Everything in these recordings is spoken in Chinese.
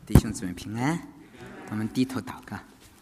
弟兄姊妹平安，我们低头祷告。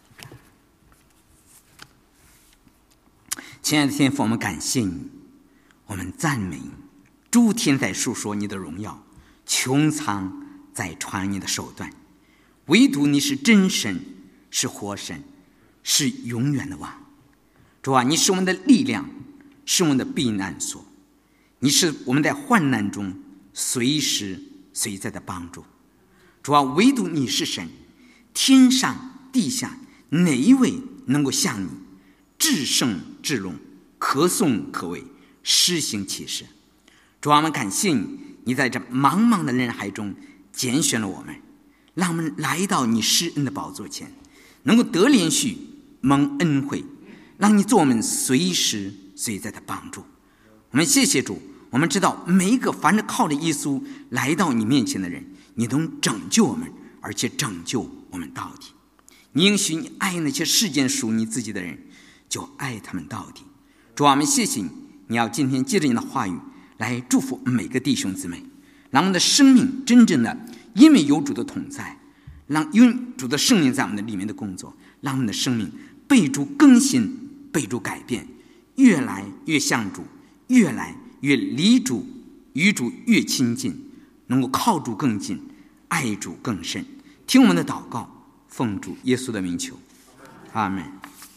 亲爱的天父，我们感谢你，我们赞美你，诸天在述说你的荣耀，穹苍在传你的手段，唯独你是真神，是活神，是永远的王。主啊，你是我们的力量，是我们的避难所，你是我们在患难中随时随在的帮助。主啊，唯独你是神，天上地下哪一位能够像你至圣至荣，可颂可畏，施行奇事？主啊，我们感谢你，你在这茫茫的人海中拣选了我们，让我们来到你施恩的宝座前，能够得连续蒙恩惠，让你做我们随时随在的帮助。我们谢谢主，我们知道每一个凡是靠着耶稣来到你面前的人，你能拯救我们，而且拯救我们到底。你应许你爱那些世间属你自己的人，就爱他们到底。主啊，我们谢谢你，你要今天借着你的话语来祝福每个弟兄姊妹，让我们的生命真正的因为有主的同在，让因为主的圣灵在我们的里面的工作，让我们的生命被主更新，被主改变，越来越像主，越来越离主，与主越亲近，能够靠主更近，爱主更深。听我们的祷告，奉主耶稣的名求，阿们。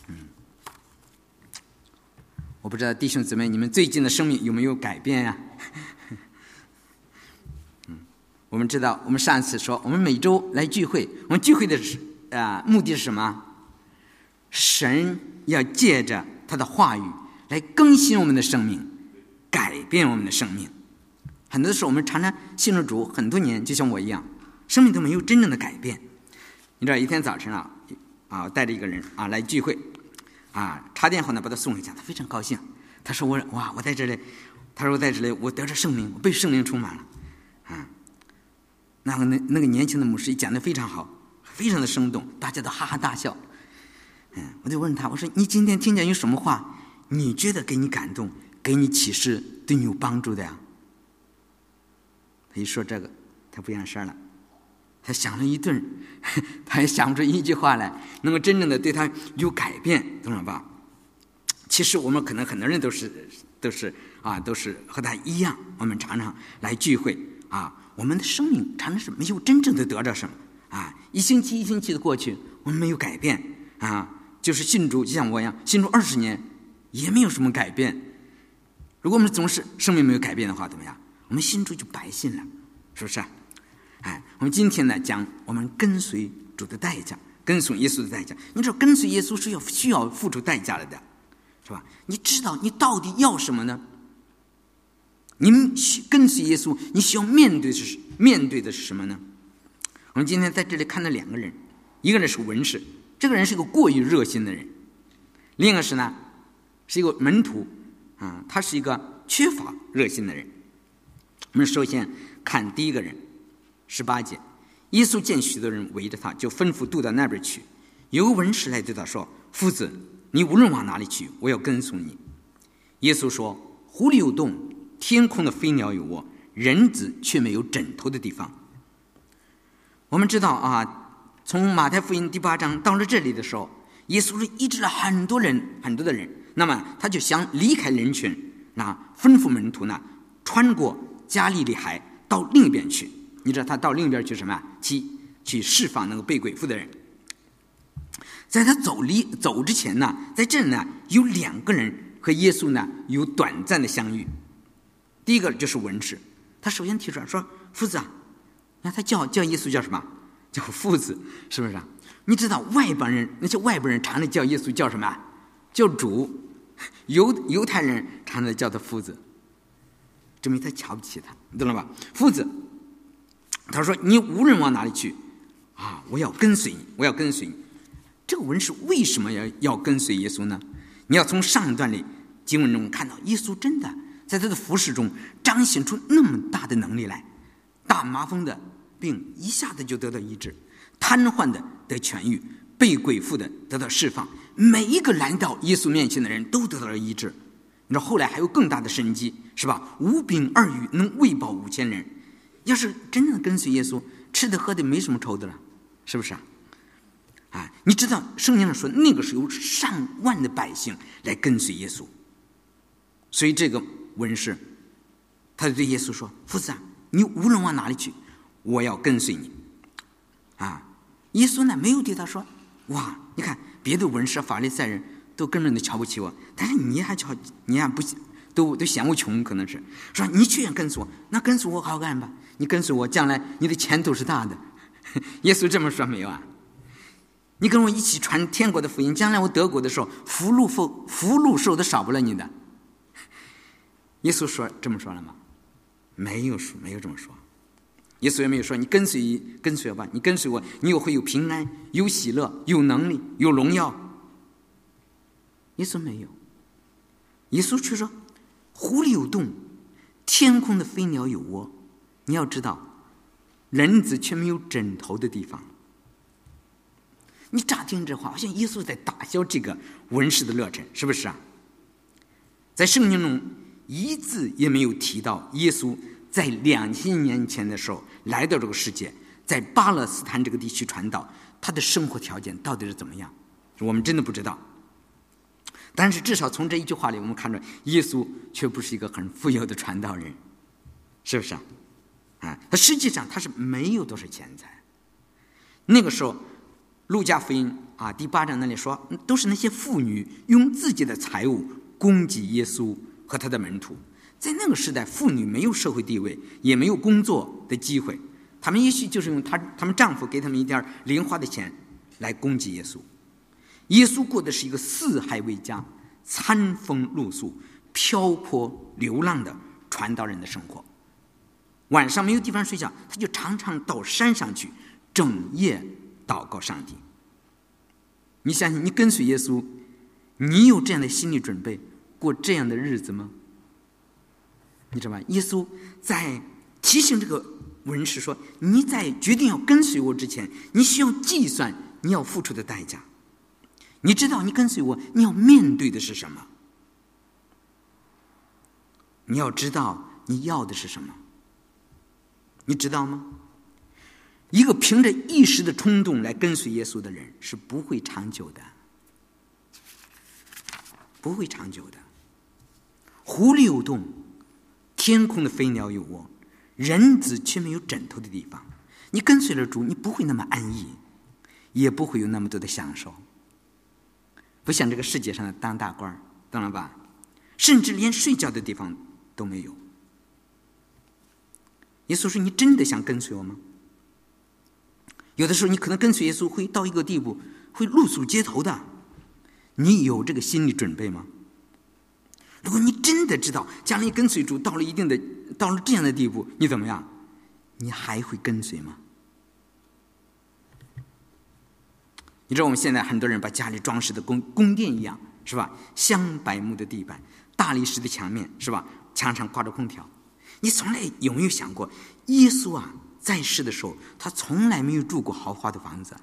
我不知道弟兄姊妹，你们最近的生命有没有改变呀？我们知道，我们上次说，我们每周来聚会，我们聚会的目的是什么？神要借着他的话语来更新我们的生命，改变我们的生命。很多时候我们常常信了主很多年，就像我一样，生命都没有真正的改变。你知道一天早晨带着一个人来聚会插电后呢，把他送回家，他非常高兴。他说我在这里，他说我在这里，我得着圣灵，我被圣灵充满了那个年轻的牧师讲得非常好，非常的生动，大家都哈哈大笑。我就问他，我说你今天听见有什么话你觉得给你感动，给你启示，对你有帮助的呀？他一说这个，他不言声了。他想了一顿，他也想不出一句话来能够真正的对他有改变，懂了吧？其实我们可能很多人都是和他一样，我们常常来聚会我们的生命常常是没有真正的得着什么一星期的过去，我们没有改变就是信主，就像我一样，信主20年也没有什么改变。如果我们总是生命没有改变的话，怎么样？我们信主就白信了，是不是？我们今天呢讲我们跟随主的代价，跟随耶稣的代价。你知道跟随耶稣是需要付出代价的，是吧？你知道你到底要什么呢？你跟随耶稣，你需要面对的是什么呢？我们今天在这里看到2个人，一个人是文士，这个人是个过于热心的人；另一个是一个门徒他是一个缺乏热心的人。我们首先看第一个人，18节，耶稣见许多人围着他，就吩咐渡到那边去。有个文士来对他说：“夫子，你无论往哪里去，我要跟从你。”耶稣说：“湖里有洞，天空的飞鸟有窝，人子却没有枕头的地方。”我们知道从马太福音第8章到了这里的时候，耶稣是医治了很多的人，那么他就想离开人群，吩咐门徒穿过加利利海到另一边去。你知道他到另一边去什么？去释放那个被鬼附的人。在他走之前在这里有2个人和耶稣有短暂的相遇。第一个就是文士，他首先提出来说：“夫子他叫耶稣叫什么？叫夫子，是不是？你知道那些外邦人常常叫耶稣叫什么？叫主。犹太人常常叫他夫子，证明他瞧不起他，你懂了吧？夫子。他说：“你无论往哪里去我要跟随你，我要跟随你。”这个文士为什么要跟随耶稣呢？你要从上一段里经文中看到，耶稣真的在他的服事中彰显出那么大的能力来。大麻风的病一下子就得到医治，瘫痪的得痊愈，被鬼附的得到释放，每一个来到耶稣面前的人都得到了医治。你知道后来还有更大的神迹，是吧？5饼2鱼能喂饱5000人。要是真正的跟随耶稣， 吃的喝的没什么愁的了，是不是啊？你知道圣经上说那个是有上万的百姓来跟随耶稣，所以这个文士他就对耶稣说：“夫子啊，你无论往哪里去，我要跟随你。”耶稣呢没有对他说：“哇，你看别的文士法利赛人都根本都瞧不起我，但是你还不都嫌我穷，可能是说你去跟随我，那跟随我好干吧，你跟随我，将来你的前途是大的。”耶稣这么说没有啊？你跟我一起传天国的福音，将来我得国的时候，福禄受的少不了你的。耶稣说这么说了吗？没有这么说。耶稣也没有说你跟随我吧，你跟随我，你会有平安，有喜乐，有能力，有荣耀。耶稣没有，耶稣却说湖里有洞，天空的飞鸟有窝。你要知道，人子却没有枕头的地方。你乍听这话，好像耶稣在打消这个文士的热忱，是不是啊？在圣经中一字也没有提到耶稣在2000年前的时候来到这个世界，在巴勒斯坦这个地区传道，他的生活条件到底是怎么样，我们真的不知道。但是至少从这一句话里，我们看到耶稣却不是一个很富有的传道人，是不是啊？他实际上他是没有多少钱财。那个时候路加福音第8章那里说，都是那些妇女用自己的财物供给耶稣和他的门徒。在那个时代，妇女没有社会地位，也没有工作的机会，他们也许就是用他们丈夫给他们一点零花的钱来供给耶稣。耶稣过的是一个四海为家、餐风露宿、漂泊流浪的传道人的生活。晚上没有地方睡觉，他就常常到山上去，整夜祷告上帝。你相信你跟随耶稣，你有这样的心理准备过这样的日子吗？你知道吗？耶稣在提醒这个文士说，你在决定要跟随我之前，你需要计算你要付出的代价。你知道你跟随我，你要面对的是什么？你要知道你要的是什么，你知道吗？一个凭着一时的冲动来跟随耶稣的人是不会长久的，不会长久的。湖里有洞，天空的飞鸟有窝，人子却没有枕头的地方。你跟随了主，你不会那么安逸，也不会有那么多的享受，不像这个世界上的当大官，懂了吧？甚至连睡觉的地方都没有。耶稣说，你真的想跟随我吗？有的时候你可能跟随耶稣会到一个地步，会露宿街头的，你有这个心理准备吗？如果你真的知道将来跟随主到了这样的地步，你怎么样？你还会跟随吗？你知道我们现在很多人把家里装饰的宫殿一样，是吧？香柏木的地板，大理石的墙面，是吧？墙上挂着空调。你从来有没有想过，耶稣在世的时候，他从来没有住过豪华的房子，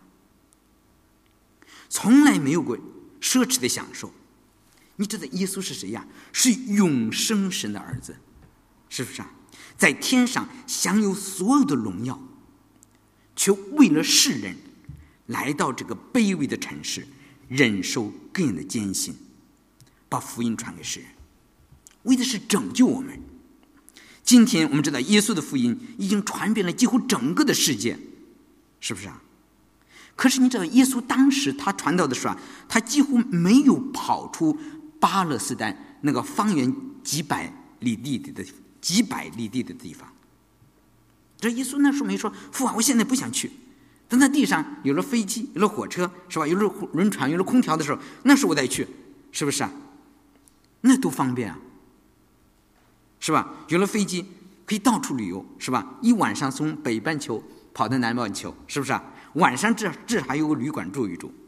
从来没有过奢侈的享受。你知道耶稣是谁呀？是永生神的儿子，是不是啊？在天上享有所有的荣耀，却为了世人来到这个卑微的城市，忍受各样的艰辛，把福音传给世人，为的是拯救我们。今天我们知道耶稣的福音已经传遍了几乎整个的世界，是不是啊？可是你知道耶稣当时他传道的时候他几乎没有跑出巴勒斯坦那个方圆几百里地的地方。这耶稣那时候没说，父啊，我现在不想去。等在地上有了飞机，有了火车，是吧？有了轮船，有了空调的时候，那时候我再去，是不是啊？那多方便啊，是吧？有了飞机可以到处旅游，是吧？一晚上从北半球跑到南半球，是不是啊？晚上至少还有个旅馆住一住。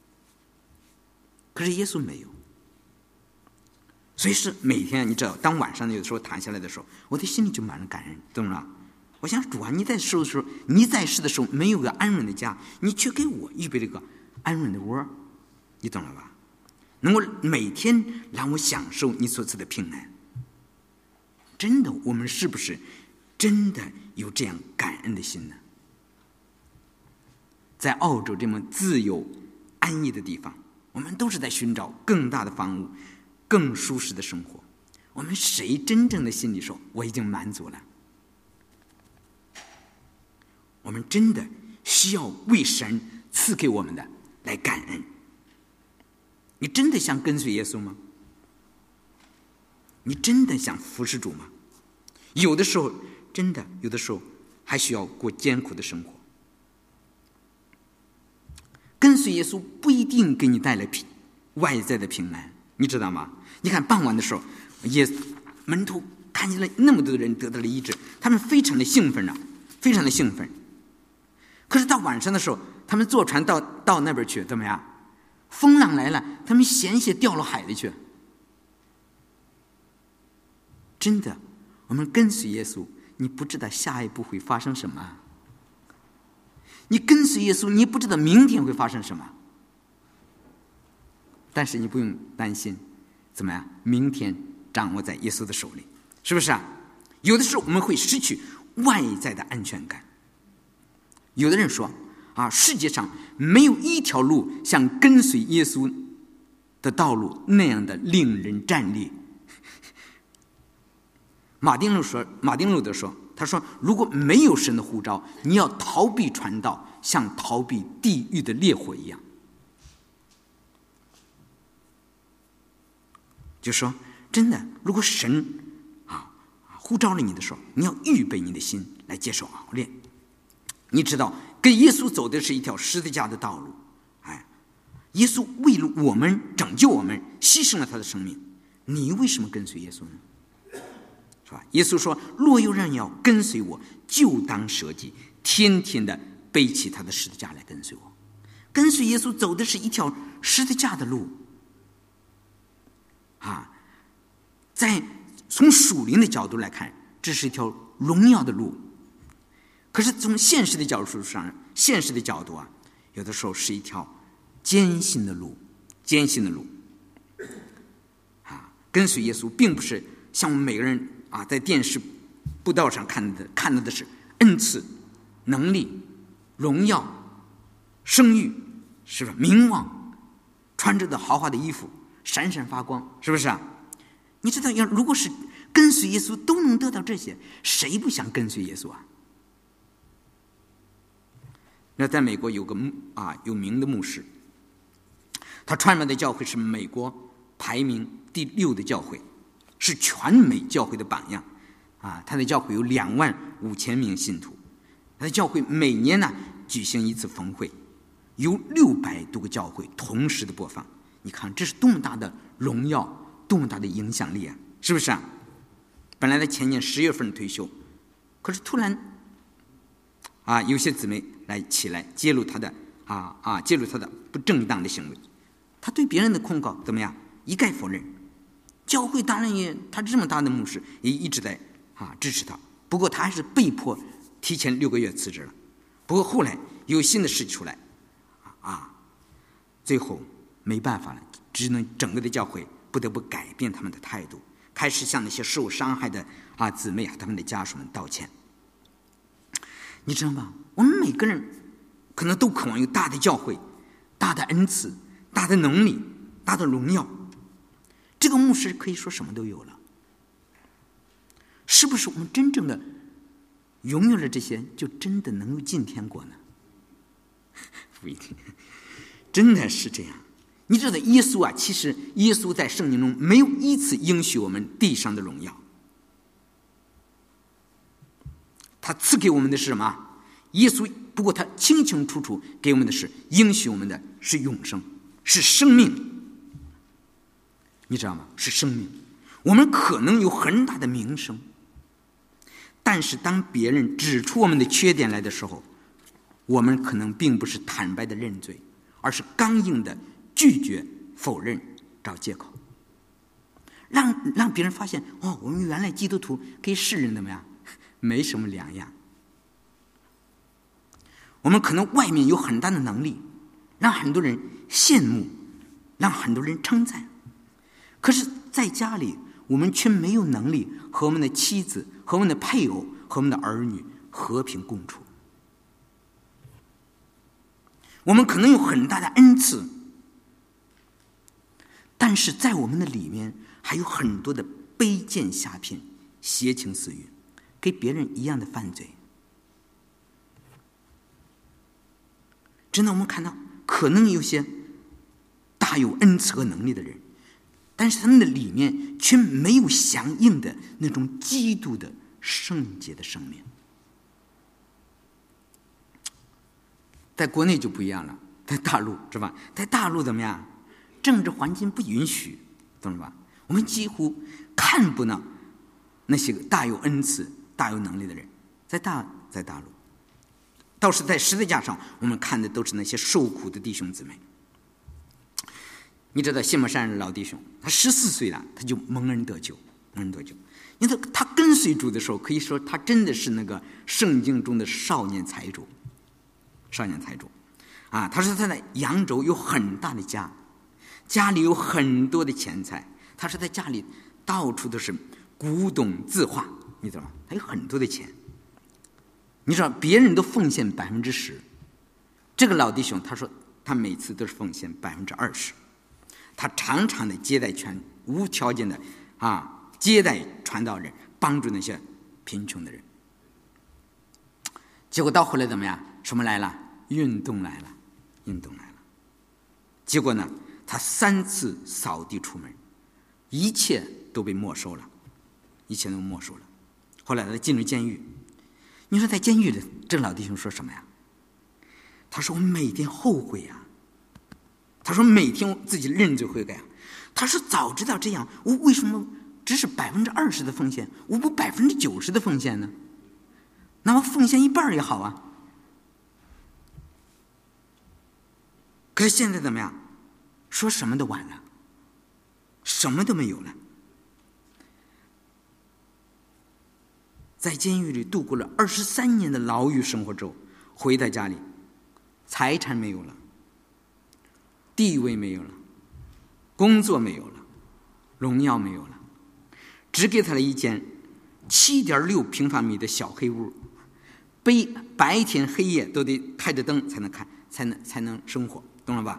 可是耶稣没有，所以是每天你知道，当晚上有的时候躺下来的时候，我的心里就满了感恩，懂了？我想主啊，你在世的时候没有个安稳的家，你却给我预备了个安稳的窝，你懂了吧？能够每天让我享受你所赐的平安。真的，我们是不是真的有这样感恩的心呢？ 在澳洲这么自由安逸的地方，我们都是在寻找更大的房屋，更舒适的生活。我们谁真正的心里说我已经满足了？我们真的需要为神赐给我们的来感恩。你真的想跟随耶稣吗？你真的想服侍主吗？有的时候还需要过艰苦的生活。跟随耶稣不一定给你带来外在的平安，你知道吗？你看傍晚的时候，门徒看见了那么多的人得到了医治，他们非常的兴奋，非常的兴奋。可是到晚上的时候，他们坐船到那边去，怎么样？风浪来了，他们险些掉了海里去。真的，我们跟随耶稣，你不知道下一步会发生什么。你跟随耶稣，你不知道明天会发生什么。但是你不用担心，怎么样？明天掌握在耶稣的手里，是不是啊？有的时候我们会失去外在的安全感。有的人说世界上没有一条路像跟随耶稣的道路那样的令人战栗。马丁路德说，他说如果没有神的呼召，你要逃避传道，像逃避地狱的烈火一样。就说真的，如果神呼召了你的时候，你要预备你的心来接受熬炼。你知道跟耶稣走的是一条十字架的道路，耶稣为了我们拯救我们，牺牲了他的生命。你为什么跟随耶稣呢？是吧？耶稣说，若有人要跟随我，就当舍己，天天的背起他的十字架来跟随我。跟随耶稣走的是一条十字架的路从属灵的角度来看，这是一条荣耀的路。可是从现实的角度有的时候是一条艰辛的路。跟随耶稣并不是像我们每个人在电视布道上看到的是恩赐、能力、荣耀、声誉，是吧？名望，穿着的豪华的衣服，闪闪发光，是不是啊？你知道，如果是跟随耶稣都能得到这些，谁不想跟随耶稣啊？那在美国有个有名的牧师，他创办的教会是美国排名第6的教会，是全美教会的榜样他的教会有25000名信徒，他的教会每年举行一次峰会，有600多个教会同时的播放。你看这是多么大的荣耀，多么大的影响力是不是啊？本来在前年10月份退休，可是突然有些姊妹起来揭露他的不正当的行为。他对别人的控告怎么样？一概否认。教会当然他这么大的牧师也一直在支持他，不过他还是被迫提前6个月辞职了。不过后来有新的事出来最后没办法了，只能整个的教会不得不改变他们的态度，开始向那些受伤害的姊妹他们的家属们道歉。你知道吗？我们每个人可能都渴望有大的教会、大的恩赐、大的能力、大的荣耀。这个牧师可以说什么都有了，是不是我们真正的拥有了这些，就真的能够进天国呢？不一定，真的是这样。你知道耶稣其实耶稣在圣经中没有一次应许我们地上的荣耀，他赐给我们的是什么？耶稣不过他清清楚楚给我们的是应许我们的是永生，是生命。你知道吗？是生命。我们可能有很大的名声，但是当别人指出我们的缺点来的时候，我们可能并不是坦白的认罪，而是刚硬的拒绝、否认、找借口，让别人发现我们原来基督徒跟世人怎么样？没什么两样。我们可能外面有很大的能力，让很多人羡慕，让很多人称赞，可是在家里我们却没有能力和我们的妻子、和我们的配偶、和我们的儿女和平共处。 我们可能有很大的恩赐，但是在我们的里面还有很多的卑贱下品、邪情私欲，跟别人一样的犯罪。真的，我们看到可能有些大有恩赐和能力的人，但是他们的里面却没有相应的那种基督的圣洁的生命。在国内就不一样了，在大陆是吧？在大陆怎么样？政治环境不允许，懂了吧？我们几乎看不到那些大有恩赐、大有能力的人，在大陆。倒是在十字架上，我们看的都是那些受苦的弟兄姊妹。你知道谢默山老弟兄，他14岁了，他就蒙恩得救。因为他跟随主的时候，可以说他真的是那个圣经中的少年财主啊！他说他在扬州有很大的家，家里有很多的钱财。他说在家里到处都是古董字画，你知道吗？他有很多的钱。你知道别人都奉献10%，这个老弟兄他说他每次都是奉献20%。他常常的接待无条件的接待传道人，帮助那些贫穷的人。结果到后来怎么样？什么来了？运动来了。结果呢，他3次扫地出门，一切都被没收了。后来他进入监狱。你说在监狱里，这老弟兄说什么呀？他说我每天后悔呀。他说每天自己认罪悔改。他说早知道这样，我为什么只是20%的奉献，我不90%的奉献呢？那我奉献1半也好啊。可是现在怎么样？说什么都晚了，什么都没有了。在监狱里度过了23年的牢狱生活之后，回到家里，财产没有了，地位没有了，工作没有了，荣耀没有了，只给他了一间7.6平方米的小黑屋，白天黑夜都得开着灯才能生活，懂了吧？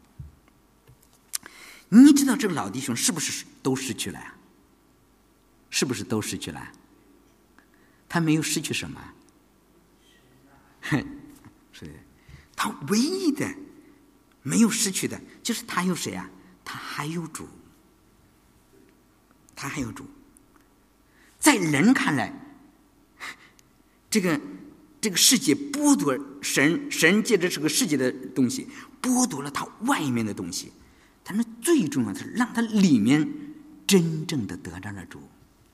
你知道这个老弟兄是不是都失去了呀？是不是都失去了？他没有失去什么？是的，他唯一的没有失去的就是他有谁啊？他还有主。在人看来，这个世界剥夺神借着这个世界的东西剥夺了他外面的东西，但是最重要的是让他里面真正的得到了主。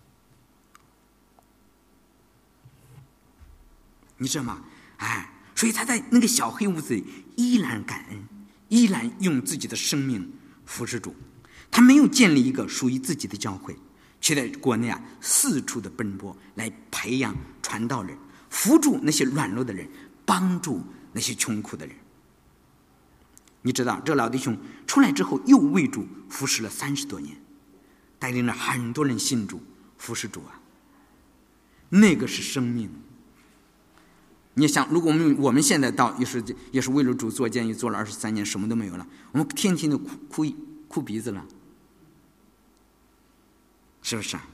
你知道吗？所以他在那个小黑屋子里依然感恩，依然用自己的生命服侍主。他没有建立一个属于自己的教会，却在国内四处的奔波，来培养传道人，扶助那些软弱的人，帮助那些穷苦的人。你知道这老弟兄出来之后又为主服侍了30多年，带领了很多人信主服侍主啊，那个是生命。你想，如果我们现在到也是为了主做监狱，做了23年，什么都没有了，我们天天都哭鼻子了，是不是啊？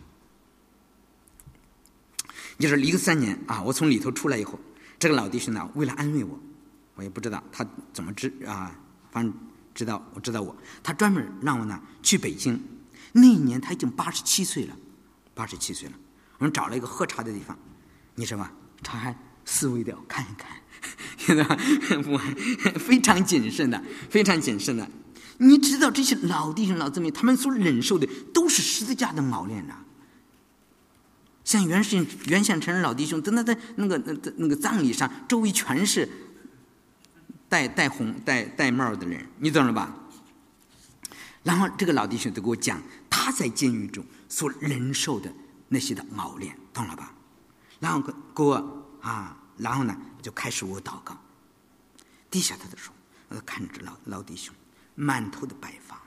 就是03年我从里头出来以后，这个老弟兄呢，为了安慰我，我也不知道他怎么反正我知道他专门让我呢去北京。那一年他已经87岁了，我们找了一个喝茶的地方，你知道吗？他还思维的看一看，非常谨慎的。你知道这些老弟兄老姊妹，他们所忍受的都是十字架的熬炼啊。像袁宪成老弟兄，在那个葬礼上，周围全是戴帽的人，你懂了吧？然后这个老弟兄都给我讲他在监狱中所忍受的那些的熬炼，懂了吧？然后给我然后呢就开始我祷告，低下他的手，我看着这老弟兄满头的白发，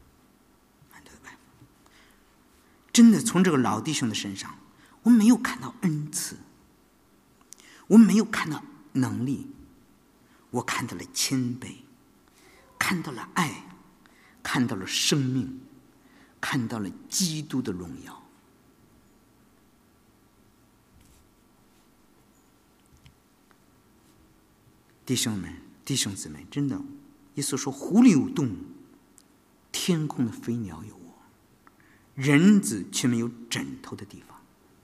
真的从这个老弟兄的身上，我没有看到恩赐，我没有看到能力， 我看到了谦卑，看到了爱，看到了生命，看到了基督的荣耀。弟兄们，弟兄姊妹，真的，耶稣说：“湖里有洞，天空的飞鸟有窝，人子却没有枕头的地方。”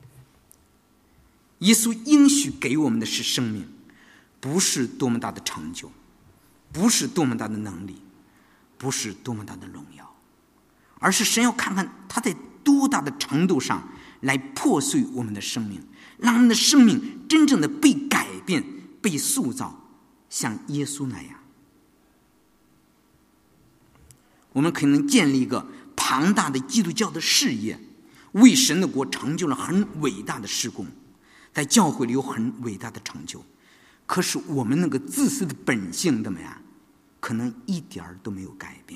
耶稣应许给我们的是生命，不是多么大的成就，不是多么大的能力，不是多么大的荣耀，而是神要看看他在多大的程度上来破碎我们的生命，让我们的生命真正的被改变、被塑造，像耶稣那样。我们可能建立一个庞大的基督教的事业，为神的国成就了很伟大的事工，在教会里有很伟大的成就，可是我们那个自私的本性怎么样？可能一点都没有改变。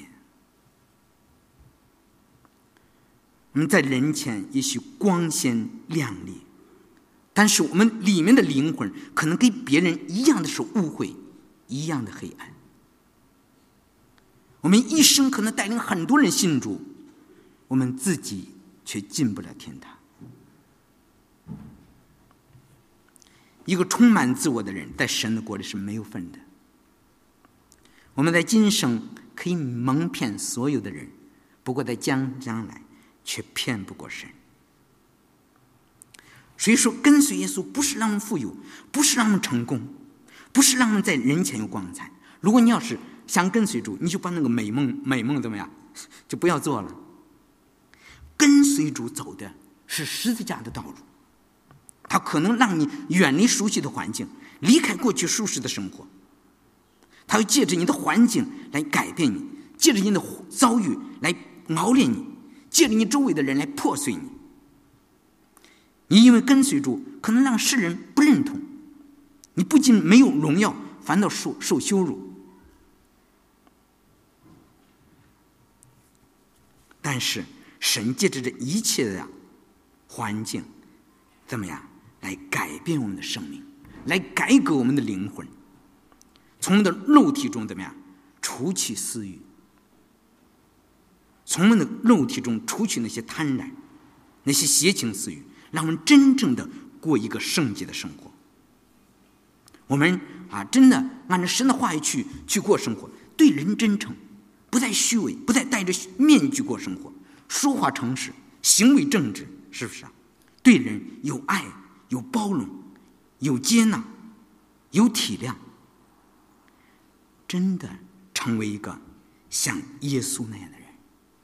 我们在人前也许光鲜亮丽，但是我们里面的灵魂可能跟别人一样的是污秽，一样的黑暗。我们一生可能带领很多人信主，我们自己却进不了天堂。一个充满自我的人在神的国里是没有份的。我们在今生可以蒙骗所有的人，不过在将来却骗不过神。所以说跟随耶稣不是让我们富有，不是让我们成功，不是让我们在人前有光彩。如果你要是想跟随主，你就把那个美梦怎么样，就不要做了。跟随主走的是十字架的道路，它可能让你远离熟悉的环境，离开过去舒适的生活。它会借着你的环境来改变你，借着你的遭遇来熬炼你，借着你周围的人来破碎你。你因为跟随主，可能让世人不认同你，不仅没有荣耀，反倒受羞辱。但是神借着这一切的环境，怎么样来改变我们的生命，来改革我们的灵魂，从我们的肉体中怎么样除去私欲，从我们的肉体中除去那些贪婪，那些邪情私欲，让我们真正的过一个圣洁的生活。我们真的按照神的话语去过生活，对人真诚，不再虚伪，不再戴着面具过生活，说话诚实，行为正直，是不是对人有爱，有包容，有接纳，有体谅，真的成为一个像耶稣那样的人。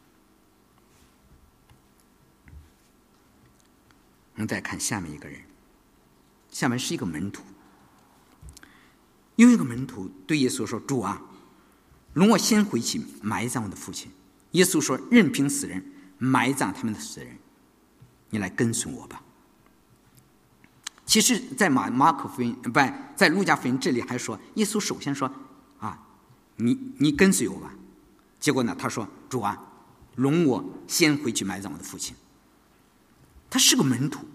我们再看下面一个人，下面是一个门徒。有一个门徒对耶稣说：“主啊，容我先回去埋葬我的父亲。”耶稣说：“任凭死人埋葬他们的死人，你来跟随我吧。”其实在马可福音在路加福音这里还说，耶稣首先说你跟随我吧。结果呢，他说：“主啊，容我先回去埋葬我的父亲。”他是个门徒，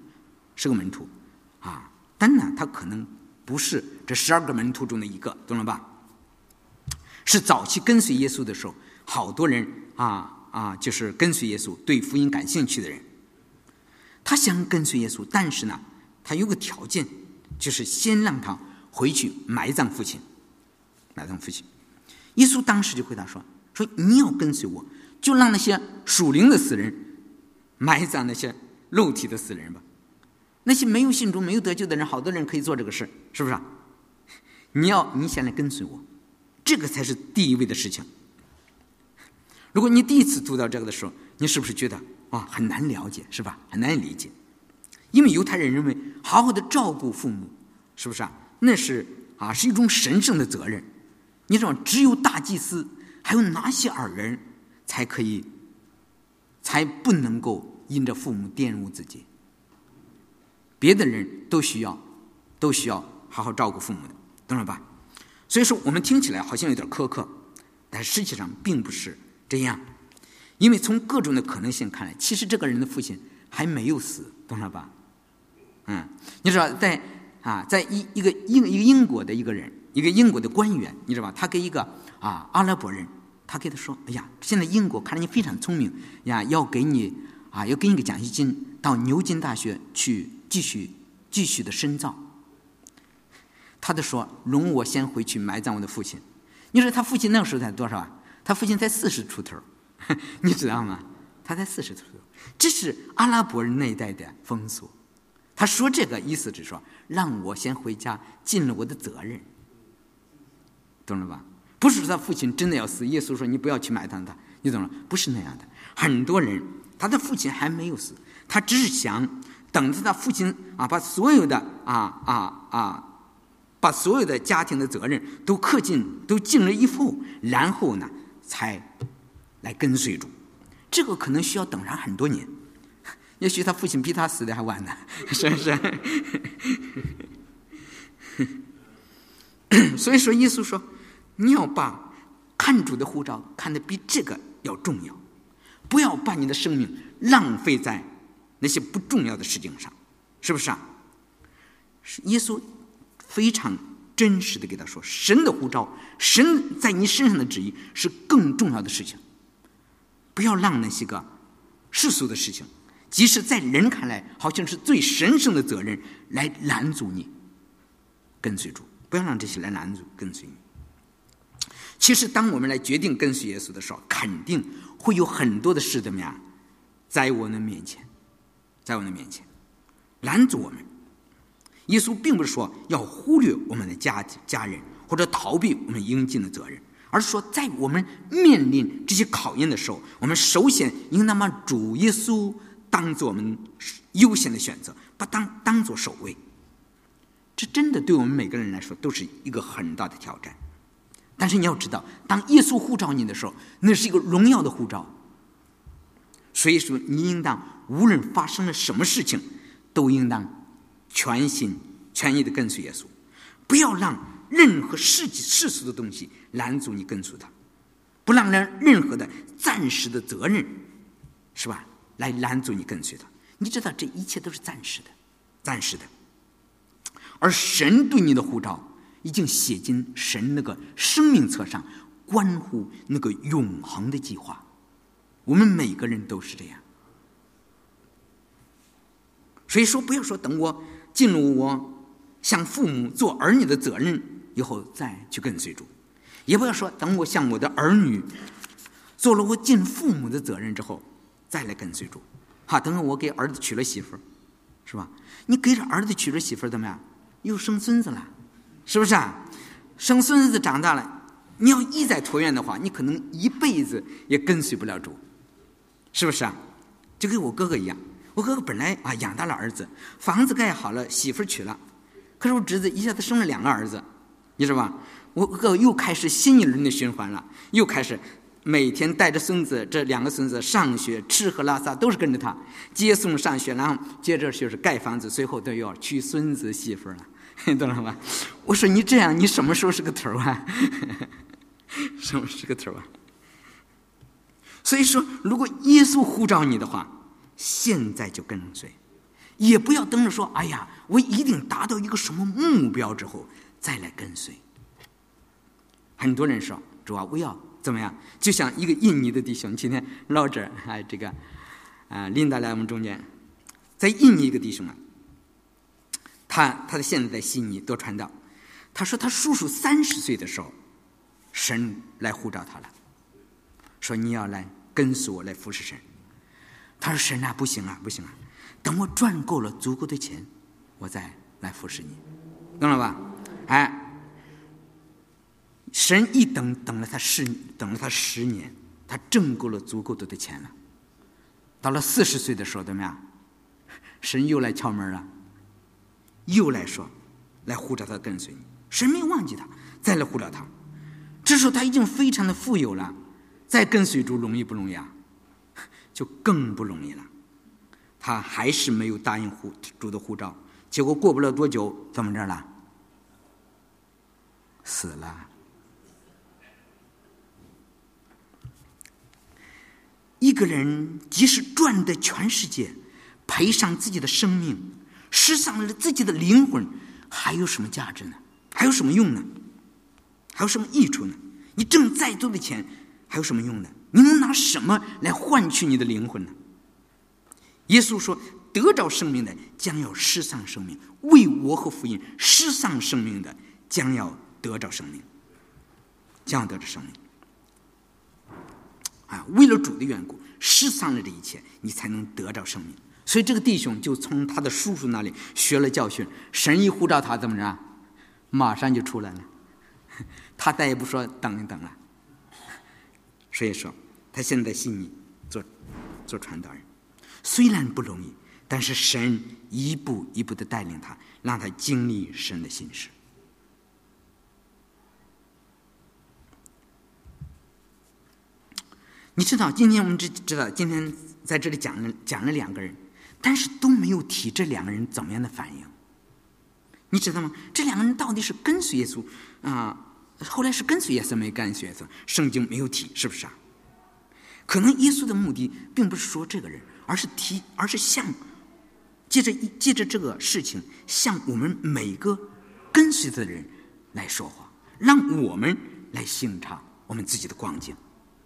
但呢，他可能不是这12个门徒中的一个，懂了吧？是早期跟随耶稣的时候，好多人就是跟随耶稣，对福音感兴趣的人。他想跟随耶稣，但是呢，他有个条件，就是先让他回去埋葬父亲。耶稣当时就回答说你要跟随我，就让那些属灵的死人埋葬那些肉体的死人吧。那些没有信主没有得救的人，好多人可以做这个事，是不是你先来跟随我，这个才是第一位的事情。如果你第一次读到这个的时候，你是不是觉得很难了解，是吧？很难理解。因为犹太人认为好好的照顾父母，是不是那是一种神圣的责任。你知道，只有大祭司还有哪些耳人才不能够因着父母玷污自己，别的人都需要好好照顾父母的，懂了吧？所以说我们听起来好像有点苛刻，但实际上并不是这样。因为从各种的可能性看来，其实这个人的父亲还没有死，懂了吧？你知道在一个英国的一个人一个英国的官员，你知道吧？他给一个阿拉伯人，他给他说：“哎呀，现在英国看来你非常聪明呀，要给你一个奖学金，到牛津大学去继续的深造。”他就说：“容我先回去埋葬我的父亲。”你说他父亲那个时候才多少啊？他父亲才40出头，你知道吗？他才40出头，这是阿拉伯人那一代的风俗。他说这个意思是说，让我先回家尽了我的责任，懂了吧？不是说他父亲真的要死，耶稣说你不要去埋葬他，你懂了？不是那样的。很多人他的父亲还没有死，他只是想等着他父亲把所有的把所有的家庭的责任都尽了以后，然后呢才来跟随主。这个可能需要等上很多年，也许他父亲比他死的还晚呢，是不是？所以说耶稣说，你要把看主的呼召看得比这个要重要，不要把你的生命浪费在那些不重要的事情上，是不是啊？耶稣非常真实的给他说，神的呼召，神在你身上的旨意是更重要的事情，不要让那些个世俗的事情，即使在人看来好像是最神圣的责任，来拦阻你跟随主，不要让这些来拦阻跟随你。其实当我们来决定跟随耶稣的时候，肯定会有很多的事怎么样，在我们面前拦阻我们。耶稣并不是说要忽略我们的家人，或者逃避我们应尽的责任，而是说在我们面临这些考验的时候，我们首先应当把主耶稣当作我们优先的选择，把当作首位。这真的对我们每个人来说都是一个很大的挑战。但是你要知道，当耶稣呼召你的时候，那是一个荣耀的呼召。所以说你应当无论发生了什么事情，都应当全心全意的跟随耶稣，不要让任何世俗的东西拦阻你跟随他，不让任何的暂时的责任，是吧，来拦阻你跟随他。你知道这一切都是暂时的，而神对你的呼召已经写进神那个生命册上，关乎那个永恒的计划。我们每个人都是这样。所以说不要说等我尽了我向父母做儿女的责任以后再去跟随主，也不要说等我向我的儿女做了我尽父母的责任之后再来跟随主。等我给儿子娶了媳妇，是吧？你给着儿子娶了媳妇怎么样？又生孙子了，是不是啊？生孙子长大了，你要一再拖延的话，你可能一辈子也跟随不了主，是不是啊？就跟我哥哥一样，我哥哥本来养大了儿子，房子盖好了，媳妇娶了，可是我侄子一下子生了2个儿子，你知道吧？我哥哥又开始新一轮的循环了，又开始每天带着孙子，这2个孙子上学，吃喝拉撒都是跟着他，接送上学，然后接着就是盖房子，最后都要娶孙子媳妇了，懂了吧？我说你这样，你什么时候是个头啊？什么是个头啊？所以说，如果耶稣呼召你的话，现在就跟随，也不要等着说，哎呀，我一定达到一个什么目标之后再来跟随。很多人说，主啊，我要怎么样？就像一个印尼的弟兄，今天老者琳达来我们中间，在印尼一个弟兄他现在在悉尼多传道。他说他叔叔30岁的时候，神来呼召他了，说你要来跟随我来服侍神。他说神啊，不行啊，等我赚够了足够的钱，我再来服侍你，懂了吧？神一等了他10年，他挣够了足够多的钱了。到了40岁的时候怎么样？神又来敲门了，又来说，来呼召他跟随你。神没有忘记他，再来呼召他。这时候他已经非常的富有了，再跟随主容易不容易啊？就更不容易了。他还是没有答应主的呼召，结果过不了多久，怎么着了？死了。一个人即使赚得全世界，赔上自己的生命，失丧了自己的灵魂，还有什么价值呢？还有什么用呢？ 还有什么益处呢？你挣再多的钱还有什么用呢？你能拿什么来换取你的灵魂呢？耶稣说，得着生命的将要失丧生命，为我和福音失丧生命的将要得着生命，将要得着生命。为了主的缘故，失丧了这一切，你才能得着生命。所以这个弟兄就从他的叔叔那里学了教训，神一呼召他怎么着，马上就出来了，他再也不说等一等了。所以说他现在信你做传道人，虽然不容易，但是神一步一步的带领他，让他经历神的心事。你知道，今天我们只知道今天在这里讲了两个人，但是都没有提这两个人怎么样的反应。你知道吗？这两个人到底是跟随耶稣后来是跟随耶稣没跟随耶稣，圣经没有提，是不是啊？可能耶稣的目的并不是说这个人，而是向借着这个事情向我们每个跟随的人来说话，让我们来省察我们自己的光景。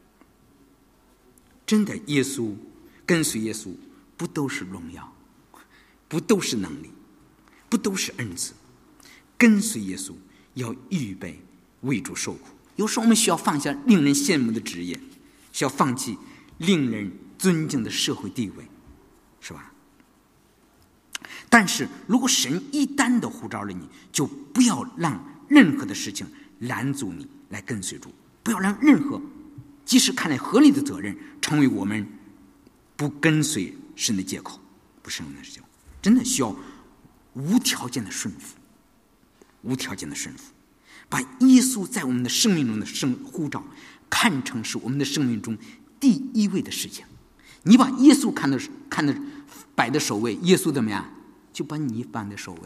真的，耶稣跟随耶稣不都是荣耀，不都是能力，不都是恩赐。跟随耶稣要预备为主受苦，有时候我们需要放下令人羡慕的职业，需要放弃令人尊敬的社会地位，是吧？但是如果神一旦的呼召了你，就不要让任何的事情拦阻你来跟随主，不要让任何即使看来合理的责任成为我们不跟随神的借口，不是神的借口。真的需要无条件的顺服，无条件的顺服，把耶稣在我们的生命中的呼召看成是我们的生命中第一位的事情。你把耶稣看的摆的首位，耶稣怎么样，就把你放在首位。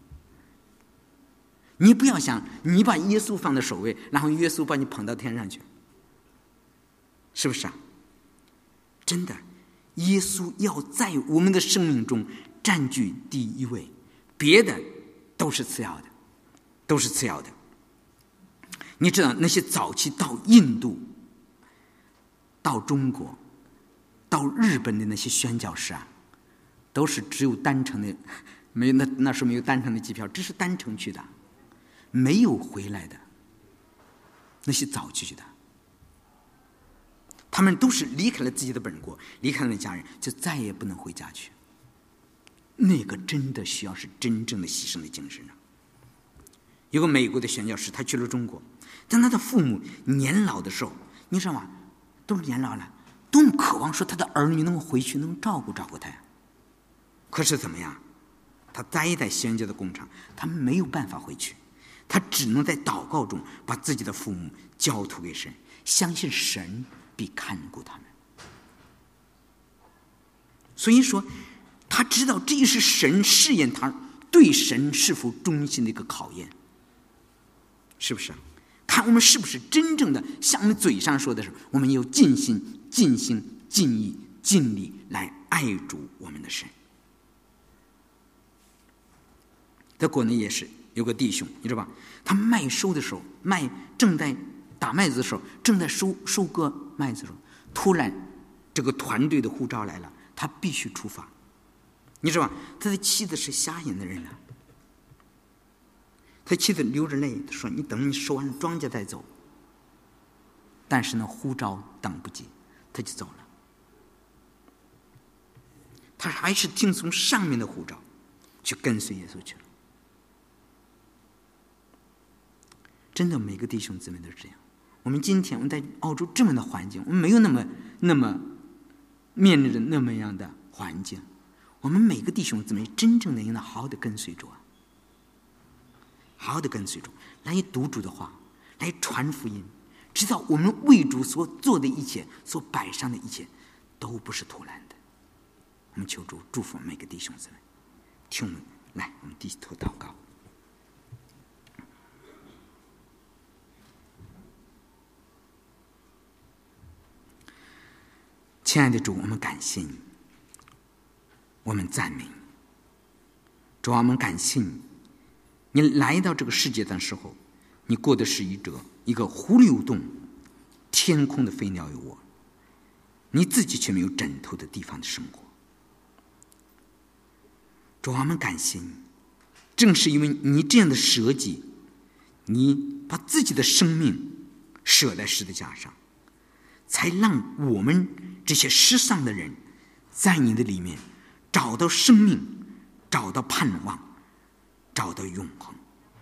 你不要想你把耶稣放在首位，然后耶稣把你捧到天上去，是不是啊？真的，耶稣要在我们的生命中占据第一位，别的都是次要的，都是次要的。你知道那些早期到印度、到中国、到日本的那些宣教士啊，都是只有单程的，那时候没有单程的机票，只是单程去的，没有回来的。那些早期去的，他们都是离开了自己的本国，离开了家人，就再也不能回家去。那个真的需要是真正的牺牲的精神。有个美国的宣教士，他去了中国，当他的父母年老的时候，你知道吗？都是年老了，多么渴望说他的儿女能够回去，能照顾他呀。可是怎么样？他待在宣教的工厂，他没有办法回去，他只能在祷告中把自己的父母交托给神，相信神必看顾他们。所以说他知道这是神试验他对神是否忠心的一个考验，是不是？看我们是不是真正的像我们嘴上说的是，我们有尽心尽心尽意尽力来爱主我们的神。在国内也是有个弟兄，你知道吧？他麦收的时候，正在打麦子的时候，正在收割麦子的时候，突然这个团队的呼召来了，他必须出发。你知道吧？他的妻子是瞎眼的人啊，他妻子流着泪说：“你等你收完庄稼再走。”但是呢，呼召等不及，他就走了。他还是听从上面的呼召，去跟随耶稣去了。真的，每个弟兄姊妹都是这样。我们今天我们在澳洲这么的环境，我们没有那么面临着那么样的环境，我们每个弟兄姊妹真正的应当好好的跟随主啊，好好的跟随主，来读主的话，来传福音，知道我们为主所做的一切，所摆上的一切都不是徒然的。我们求主祝福每个弟兄姊妹。听我们来，我们低头祷告。亲爱的主，我们感谢你，我们赞美你。主啊，我们感谢你，你来到这个世界的时候， 你过的是一个湖流动天空的飞鸟有窝，你自己却没有枕头的地方的生活。主啊，我们感谢你，正是因为你这样的舍己，你把自己的生命舍在十字架上，才让我们这些失丧的人在你的里面找到生命，找到盼望，找到永恒。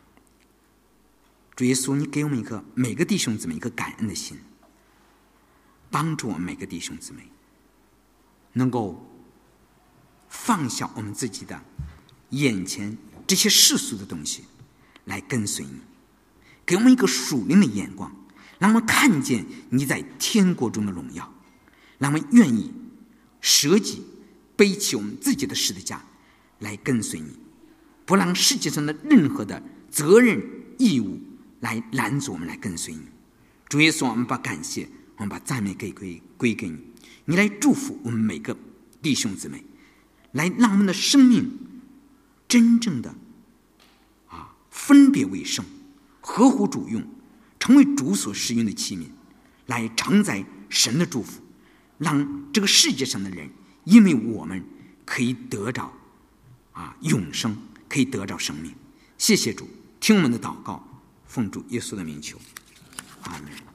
主耶稣，你给我们每个弟兄姊妹一个感恩的心，帮助我们每个弟兄姊妹能够放下我们自己的眼前这些世俗的东西，来跟随你。给我们一个属灵的眼光，让我们看见你在天国中的荣耀，让我们愿意舍己，背起我们自己的十字架来跟随你，不让世界上的任何的责任义务来拦阻我们来跟随你。主耶稣，我们把感谢，我们把赞美归给你，你来祝福我们每个弟兄姊妹，来让我们的生命真正的分别为圣，合乎主用，成为主所使用的器皿，来承载神的祝福，让这个世界上的人因为我们可以得着永生，可以得着生命。谢谢主，听我们的祷告，奉主耶稣的名求，阿们。